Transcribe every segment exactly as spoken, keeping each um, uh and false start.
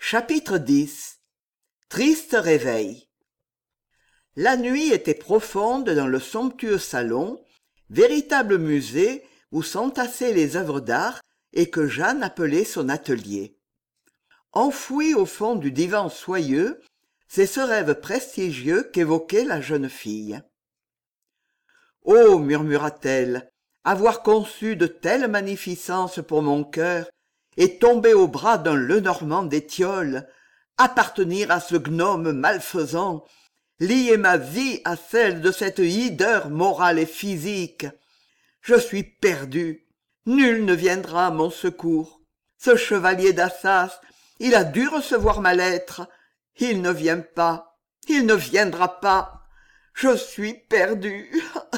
Chapitre dix. Triste réveil. La nuit était profonde dans le somptueux salon, véritable musée où s'entassaient les œuvres d'art et que Jeanne appelait son atelier. Enfoui au fond du divan soyeux, c'est ce rêve prestigieux qu'évoquait la jeune fille. « Oh, murmura-t-elle, avoir conçu de telles magnificences pour mon cœur et tomber aux bras d'un Lenormand d'Étiole, appartenir à ce gnome malfaisant, lier ma vie à celle de cette hideur morale et physique. Je suis perdu, nul ne viendra à mon secours. Ce chevalier d'Assas, il a dû recevoir ma lettre. Il ne vient pas, il ne viendra pas. Je suis perdu. »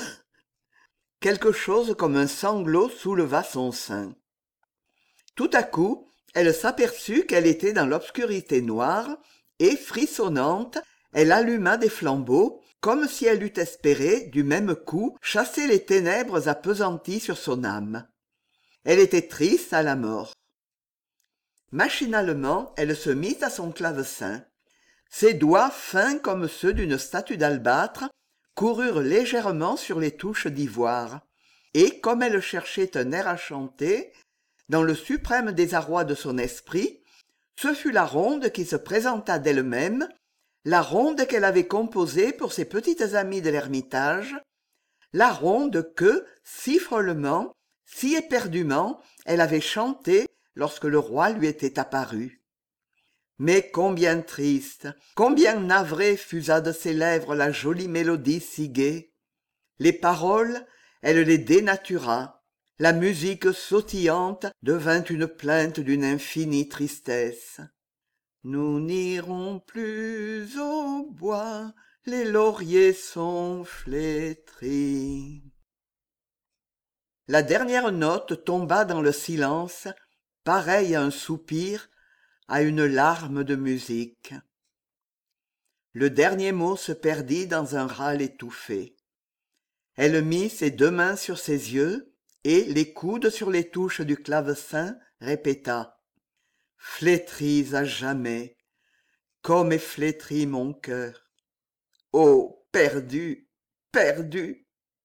Quelque chose comme un sanglot souleva son sein. Tout à coup, elle s'aperçut qu'elle était dans l'obscurité noire, et, frissonnante, elle alluma des flambeaux, comme si elle eût espéré, du même coup, chasser les ténèbres appesanties sur son âme. Elle était triste à la mort. Machinalement, elle se mit à son clavecin. Ses doigts, fins comme ceux d'une statue d'albâtre, coururent légèrement sur les touches d'ivoire, et, comme elle cherchait un air à chanter, dans le suprême désarroi de son esprit, ce fut la ronde qui se présenta d'elle-même, la ronde qu'elle avait composée pour ses petites amies de l'Ermitage, la ronde que, si follement, si éperdument, elle avait chantée lorsque le roi lui était apparu. Mais combien triste, combien navrée fusa de ses lèvres la jolie mélodie si gaie. Les paroles, elle les dénatura. La musique sautillante devint une plainte d'une infinie tristesse. Nous n'irons plus au bois, les lauriers sont flétris. La dernière note tomba dans le silence, pareille à un soupir, à une larme de musique. Le dernier mot se perdit dans un râle étouffé. Elle mit ses deux mains sur ses yeux, et, les coudes sur les touches du clavecin, répéta « Flétris à jamais, comme est flétri mon cœur. Oh, perdu, perdu !»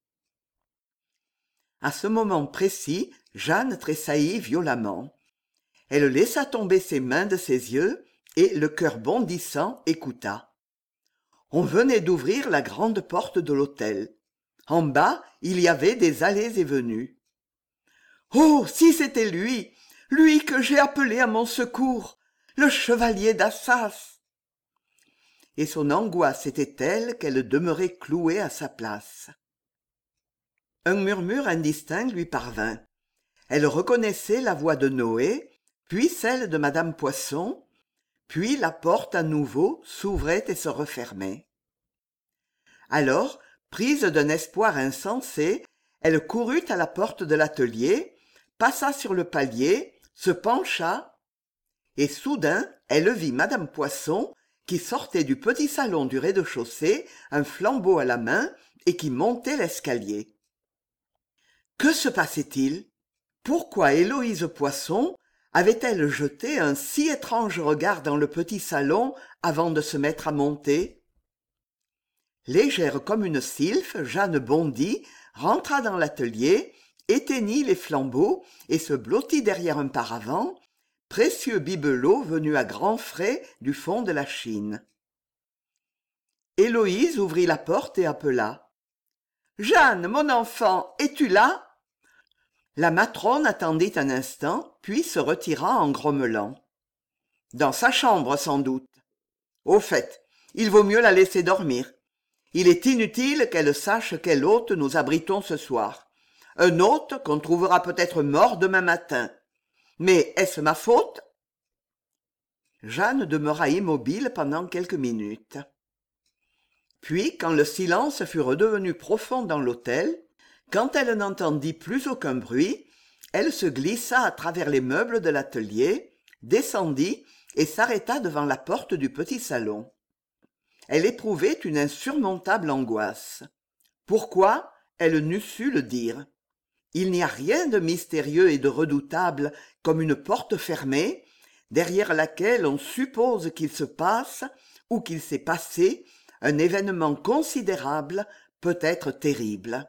À ce moment précis, Jeanne tressaillit violemment. Elle laissa tomber ses mains de ses yeux et, le cœur bondissant, écouta. On venait d'ouvrir la grande porte de l'hôtel. En bas, il y avait des allées et venues. Oh, si c'était lui, lui que j'ai appelé à mon secours, le chevalier d'Assas! Et son angoisse était telle qu'elle demeurait clouée à sa place. Un murmure indistinct lui parvint. Elle reconnaissait la voix de Noé, puis celle de Madame Poisson, puis la porte à nouveau s'ouvrait et se refermait. Alors, prise d'un espoir insensé, elle courut à la porte de l'atelier, passa sur le palier, se pencha, et soudain elle vit Madame Poisson qui sortait du petit salon du rez-de-chaussée, un flambeau à la main, et qui montait l'escalier. Que se passait-il? Pourquoi Héloïse Poisson avait-elle jeté un si étrange regard dans le petit salon avant de se mettre à monter? Légère comme une sylphe, Jeanne bondit, rentra dans l'atelier, éteignit les flambeaux et se blottit derrière un paravent, précieux bibelot venu à grands frais du fond de la Chine. Héloïse ouvrit la porte et appela. « Jeanne, mon enfant, es-tu là ?» La matrone attendit un instant, puis se retira en grommelant. « Dans sa chambre, sans doute. Au fait, il vaut mieux la laisser dormir. Il est inutile qu'elle sache quel hôte nous abritons ce soir. Un hôte qu'on trouvera peut-être mort demain matin. Mais est-ce ma faute ?» Jeanne demeura immobile pendant quelques minutes. Puis, quand le silence fut redevenu profond dans l'hôtel, quand elle n'entendit plus aucun bruit, elle se glissa à travers les meubles de l'atelier, descendit et s'arrêta devant la porte du petit salon. Elle éprouvait une insurmontable angoisse. Pourquoi? Elle n'eût su le dire. Il n'y a rien de mystérieux et de redoutable comme une porte fermée, derrière laquelle on suppose qu'il se passe ou qu'il s'est passé un événement considérable, peut-être terrible.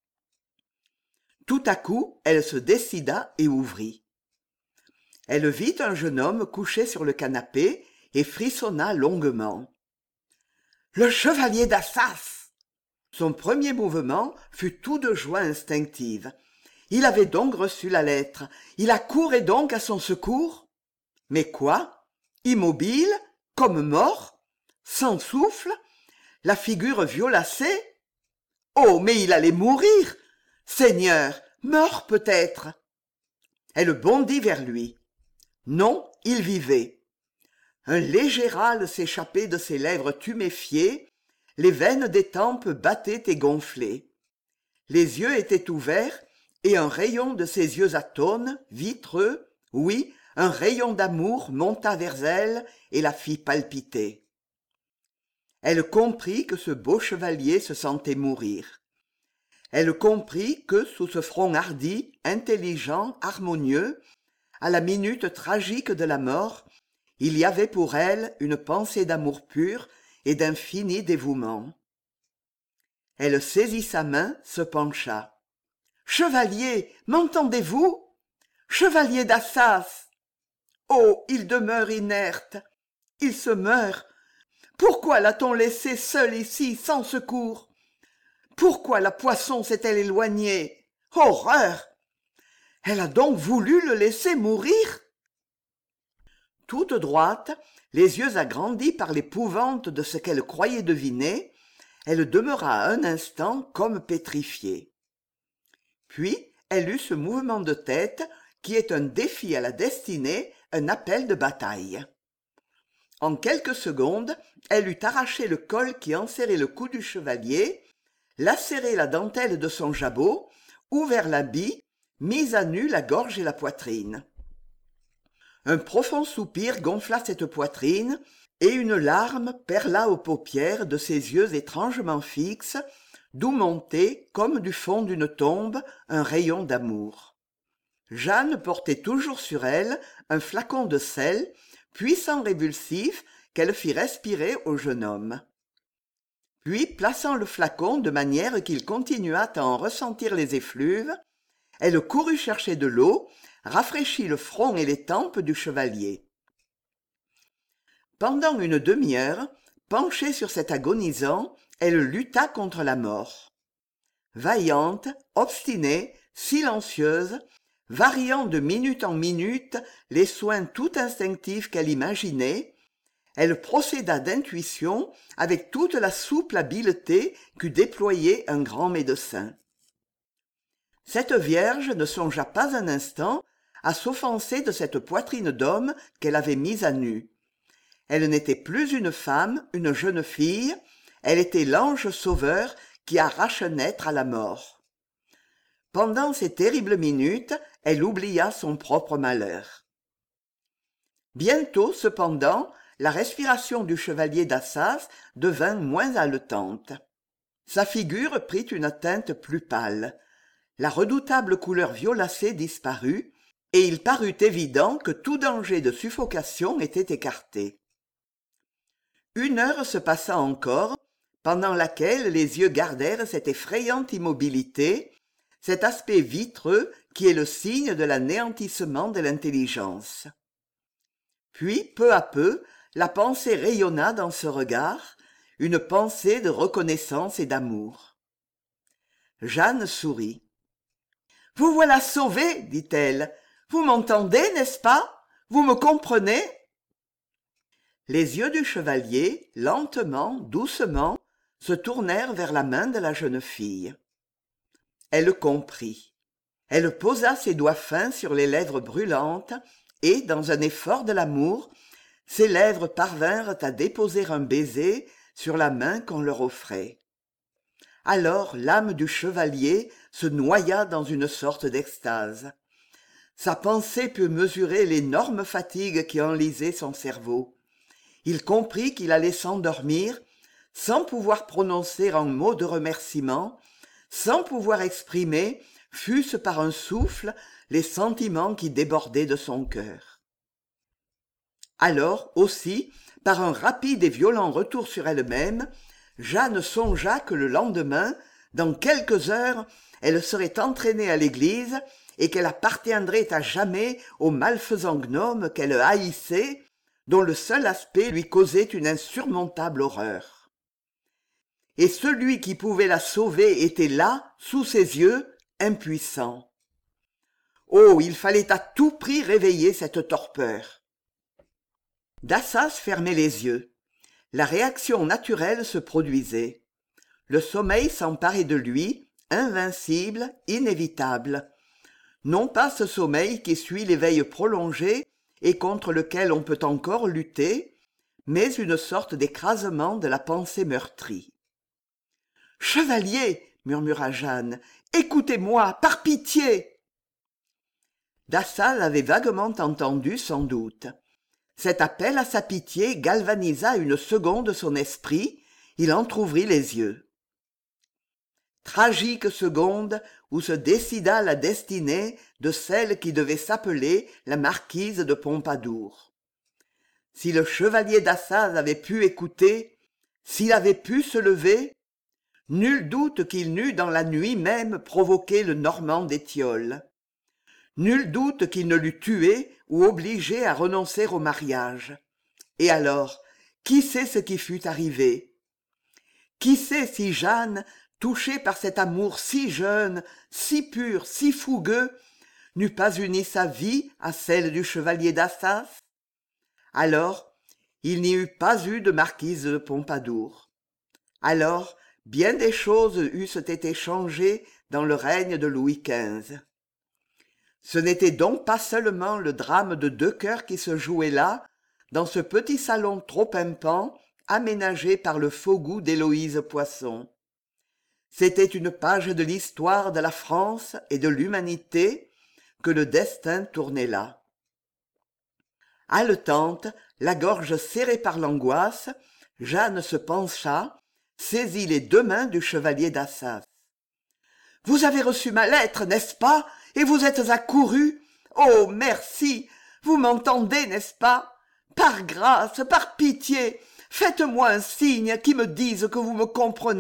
Tout à coup, elle se décida et ouvrit. Elle vit un jeune homme couché sur le canapé et frissonna longuement. « Le chevalier d'Assas !» Son premier mouvement fut tout de joie instinctive. Il avait donc reçu la lettre. Il accourait donc à son secours. Mais quoi? Immobile, comme mort, sans souffle, la figure violacée? Oh, mais il allait mourir! Seigneur, mort peut-être! Elle bondit vers lui. Non, il vivait. Un léger râle s'échappait de ses lèvres tuméfiées, les veines des tempes battaient et gonflaient. Les yeux étaient ouverts, et un rayon de ses yeux atones, vitreux, oui, un rayon d'amour monta vers elle et la fit palpiter. Elle comprit que ce beau chevalier se sentait mourir. Elle comprit que sous ce front hardi, intelligent, harmonieux, à la minute tragique de la mort, il y avait pour elle une pensée d'amour pur et d'infini dévouement. Elle saisit sa main, se pencha. « Chevalier, m'entendez-vous? Chevalier d'Assas! Oh, il demeure inerte, il se meurt. Pourquoi l'a-t-on laissé seul ici, sans secours? Pourquoi la poisson s'est-elle éloignée? Horreur! Elle a donc voulu le laisser mourir? » Toute droite, les yeux agrandis par l'épouvante de ce qu'elle croyait deviner, elle demeura un instant comme pétrifiée. Puis elle eut ce mouvement de tête qui est un défi à la destinée, un appel de bataille. En quelques secondes, elle eut arraché le col qui enserrait le cou du chevalier, lacéré la dentelle de son jabot, ouvert l'habit, mis à nu la gorge et la poitrine. Un profond soupir gonfla cette poitrine, et une larme perla aux paupières de ses yeux étrangement fixes, d'où montait, comme du fond d'une tombe, un rayon d'amour. Jeanne portait toujours sur elle un flacon de sel, puissant révulsif qu'elle fit respirer au jeune homme. Puis, plaçant le flacon de manière qu'il continuât à en ressentir les effluves, elle courut chercher de l'eau, rafraîchit le front et les tempes du chevalier. Pendant une demi-heure, penchée sur cet agonisant, elle lutta contre la mort. Vaillante, obstinée, silencieuse, variant de minute en minute les soins tout instinctifs qu'elle imaginait, elle procéda d'intuition avec toute la souple habileté qu'eût déployée un grand médecin. Cette vierge ne songea pas un instant à s'offenser de cette poitrine d'homme qu'elle avait mise à nu. Elle n'était plus une femme, une jeune fille, elle était l'ange sauveur qui arrache un être à la mort. Pendant ces terribles minutes, elle oublia son propre malheur. Bientôt, cependant, la respiration du chevalier d'Assas devint moins haletante. Sa figure prit une teinte plus pâle. La redoutable couleur violacée disparut, et il parut évident que tout danger de suffocation était écarté. Une heure se passa encore, pendant laquelle les yeux gardèrent cette effrayante immobilité, cet aspect vitreux qui est le signe de l'anéantissement de l'intelligence. Puis, peu à peu, la pensée rayonna dans ce regard, une pensée de reconnaissance et d'amour. Jeanne sourit. « Vous voilà sauvé, dit-elle. Vous m'entendez, n'est-ce pas? Vous me comprenez ?» Les yeux du chevalier, lentement, doucement, se tournèrent vers la main de la jeune fille. Elle comprit. Elle posa ses doigts fins sur les lèvres brûlantes et, dans un effort de l'amour, ses lèvres parvinrent à déposer un baiser sur la main qu'on leur offrait. Alors l'âme du chevalier se noya dans une sorte d'extase. Sa pensée put mesurer l'énorme fatigue qui enlisait son cerveau. Il comprit qu'il allait s'endormir, sans pouvoir prononcer un mot de remerciement, sans pouvoir exprimer, fût-ce par un souffle, les sentiments qui débordaient de son cœur. Alors, aussi, par un rapide et violent retour sur elle-même, Jeanne songea que le lendemain, dans quelques heures, elle serait entraînée à l'église et qu'elle appartiendrait à jamais au malfaisant gnome qu'elle haïssait, dont le seul aspect lui causait une insurmontable horreur. Et celui qui pouvait la sauver était là, sous ses yeux, impuissant. Oh, il fallait à tout prix réveiller cette torpeur. D'assas fermait les yeux. La réaction naturelle se produisait. Le sommeil s'emparait de lui, invincible, inévitable. Non pas ce sommeil qui suit l'éveil prolongé et contre lequel on peut encore lutter, mais une sorte d'écrasement de la pensée meurtrie. « Chevalier !» murmura Jeanne. « Écoutez-moi, par pitié !» D'assas l'avait vaguement entendu sans doute. Cet appel à sa pitié galvanisa une seconde son esprit, il entr'ouvrit les yeux. Tragique seconde où se décida la destinée de celle qui devait s'appeler la marquise de Pompadour. Si le chevalier d'Assas avait pu écouter, s'il avait pu se lever, nul doute qu'il n'eût dans la nuit même provoqué le Normand d'Étiole. Nul doute qu'il ne l'eût tué ou obligé à renoncer au mariage. Et alors, qui sait ce qui fût arrivé? Qui sait si Jeanne, touchée par cet amour si jeune, si pur, si fougueux, n'eût pas uni sa vie à celle du chevalier d'Assas? Alors, il n'y eût pas eu de marquise de Pompadour. Alors, bien des choses eussent été changées dans le règne de Louis quinze. Ce n'était donc pas seulement le drame de deux cœurs qui se jouait là, dans ce petit salon trop pimpant, aménagé par le faux goût d'Héloïse Poisson. C'était une page de l'histoire de la France et de l'humanité que le destin tournait là. Haletante, la gorge serrée par l'angoisse, Jeanne se pencha, saisit les deux mains du chevalier d'Assas. « Vous avez reçu ma lettre, n'est-ce pas? Et vous êtes accouru? Oh, merci! Vous m'entendez, n'est-ce pas? Par grâce, par pitié, faites-moi un signe qui me dise que vous me comprenez. »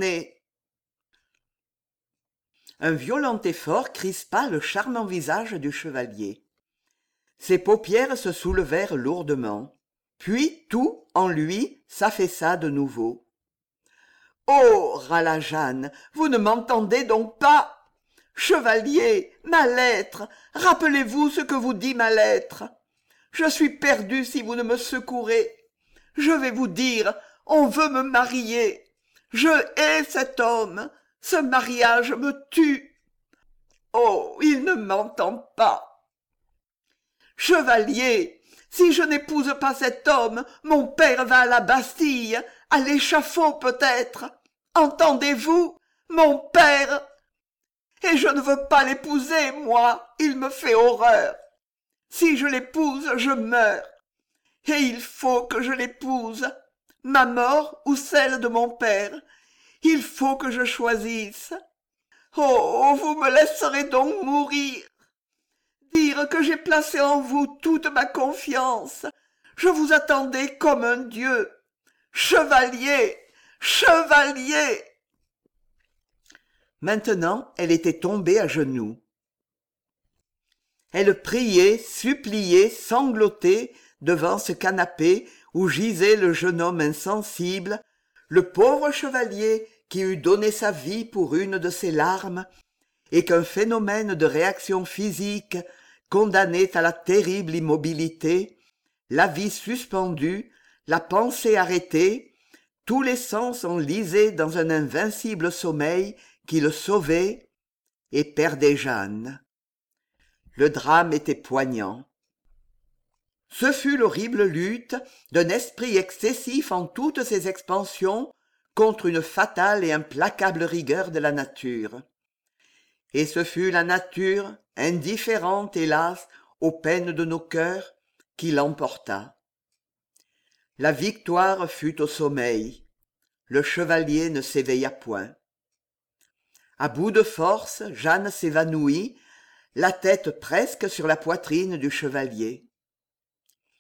Un violent effort crispa le charmant visage du chevalier. Ses paupières se soulevèrent lourdement. Puis tout, en lui, s'affaissa de nouveau. « Oh !» râla Jeanne, « vous ne m'entendez donc pas? Chevalier, ma lettre, rappelez-vous ce que vous dit ma lettre. Je suis perdue si vous ne me secourez. Je vais vous dire, on veut me marier. Je hais cet homme, ce mariage me tue. Oh, il ne m'entend pas. Chevalier, si je n'épouse pas cet homme, mon père va à la Bastille, à l'échafaud peut-être. Entendez-vous, mon père? Et je ne veux pas l'épouser, moi, il me fait horreur. Si je l'épouse, je meurs. Et il faut que je l'épouse. Ma mort ou celle de mon père. Il faut que je choisisse. Oh, vous me laisserez donc mourir. Dire que j'ai placé en vous toute ma confiance. Je vous attendais comme un dieu. Chevalier, chevalier! Maintenant, elle était tombée à genoux. Elle priait, suppliait, sanglotait devant ce canapé où gisait le jeune homme insensible, le pauvre chevalier qui eût donné sa vie pour une de ses larmes, et qu'un phénomène de réaction physique condamnait à la terrible immobilité, la vie suspendue, la pensée arrêtée, tous les sens enlisés dans un invincible sommeil qui le sauvait et perdait Jeanne. Le drame était poignant. Ce fut l'horrible lutte d'un esprit excessif en toutes ses expansions contre une fatale et implacable rigueur de la nature. Et ce fut la nature, indifférente, hélas, aux peines de nos cœurs, qui l'emporta. La victoire fut au sommeil. Le chevalier ne s'éveilla point. À bout de force, Jeanne s'évanouit, la tête presque sur la poitrine du chevalier.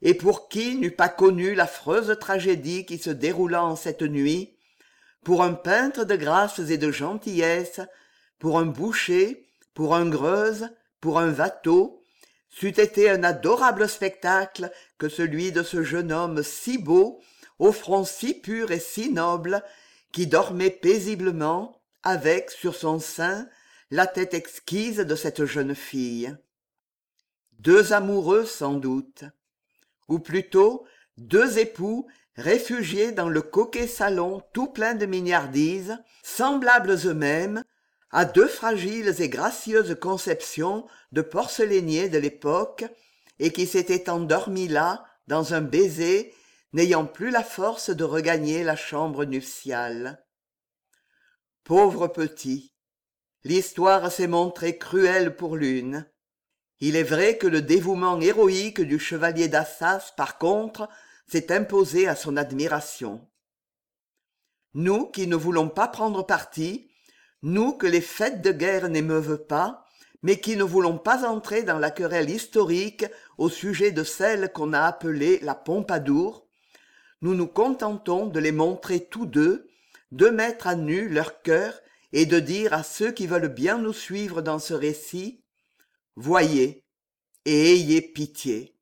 et pour qui n'eût pas connu l'affreuse tragédie qui se déroula en cette nuit, pour un peintre de grâces et de gentillesse, pour un boucher, pour un greuze, pour un watteau, c'eût été un adorable spectacle que celui de ce jeune homme si beau, au front si pur et si noble, qui dormait paisiblement, avec, sur son sein, la tête exquise de cette jeune fille. Deux amoureux sans doute, ou plutôt deux époux réfugiés dans le coquet salon tout plein de mignardises, semblables eux-mêmes à deux fragiles et gracieuses conceptions de porcelainiers de l'époque, et qui s'étaient endormis là, dans un baiser, n'ayant plus la force de regagner la chambre nuptiale. Pauvre petit, l'histoire s'est montrée cruelle pour l'une. Il est vrai que le dévouement héroïque du chevalier d'Assas, par contre, s'est imposé à son admiration. Nous qui ne voulons pas prendre parti, nous que les faits de guerre n'émeuvent pas, mais qui ne voulons pas entrer dans la querelle historique au sujet de celle qu'on a appelée la Pompadour, nous nous contentons de les montrer tous deux, de mettre à nu leur cœur et de dire à ceux qui veulent bien nous suivre dans ce récit: voyez et ayez pitié.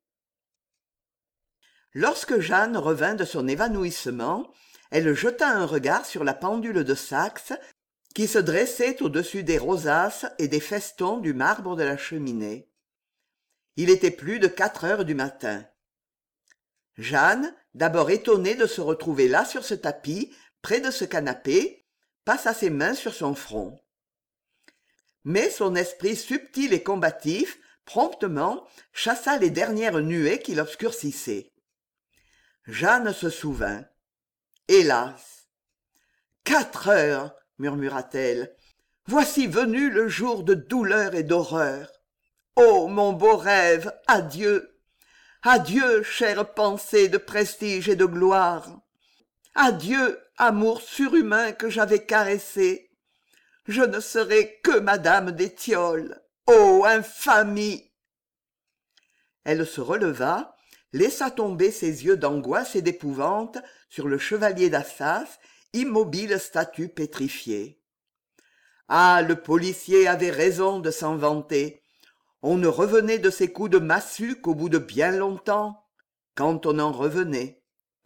Lorsque Jeanne revint de son évanouissement, elle jeta un regard sur la pendule de Saxe qui se dressait au-dessus des rosaces et des festons du marbre de la cheminée. Il était plus de quatre heures du matin. Jeanne, d'abord étonnée de se retrouver là sur ce tapis, près de ce canapé, passa ses mains sur son front. Mais son esprit subtil et combatif, promptement, chassa les dernières nuées qui l'obscurcissaient. Jeanne se souvint. Hélas! Quatre heures, murmura-t-elle. Voici venu le jour de douleur et d'horreur. Ô mon beau rêve, adieu! Adieu, chère pensée de prestige et de gloire! Adieu, amour surhumain que j'avais caressé! Je ne serai que madame d'Étiole. Ô infamie! Elle se releva, laissa tomber ses yeux d'angoisse et d'épouvante sur le chevalier d'Assas, immobile statue pétrifiée. Ah, le policier avait raison de s'en vanter. On ne revenait de ces coups de massue qu'au bout de bien longtemps, quand on en revenait.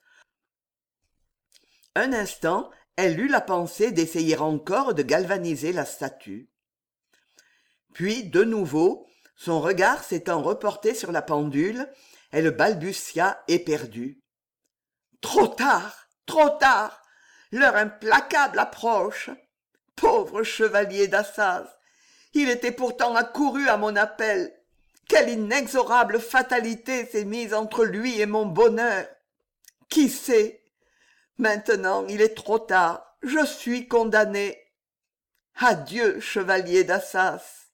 Un instant, elle eut la pensée d'essayer encore de galvaniser la statue. Puis, de nouveau, son regard s'étant reporté sur la pendule, elle balbutia éperdue. Trop tard, trop tard, l'heure implacable approche. Pauvre chevalier d'Assas, il était pourtant accouru à mon appel. Quelle inexorable fatalité s'est mise entre lui et mon bonheur. Qui sait? Maintenant, il est trop tard. Je suis condamnée. Adieu, chevalier d'Assas.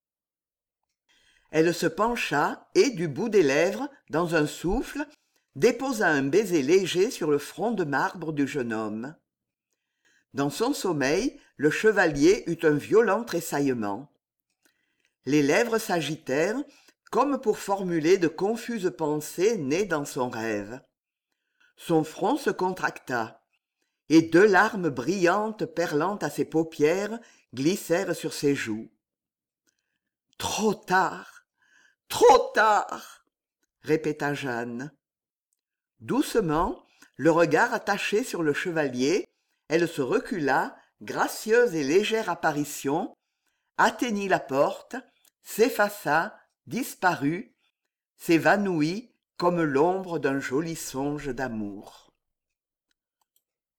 Elle se pencha et, du bout des lèvres, dans un souffle, déposa un baiser léger sur le front de marbre du jeune homme. Dans son sommeil, le chevalier eut un violent tressaillement. Les lèvres s'agitèrent, comme pour formuler de confuses pensées nées dans son rêve. Son front se contracta, et deux larmes brillantes perlant à ses paupières glissèrent sur ses joues. Trop tard, trop tard, répéta Jeanne. Doucement, le regard attaché sur le chevalier, elle se recula, gracieuse et légère apparition, atteignit la porte, s'effaça, disparut, s'évanouit comme l'ombre d'un joli songe d'amour.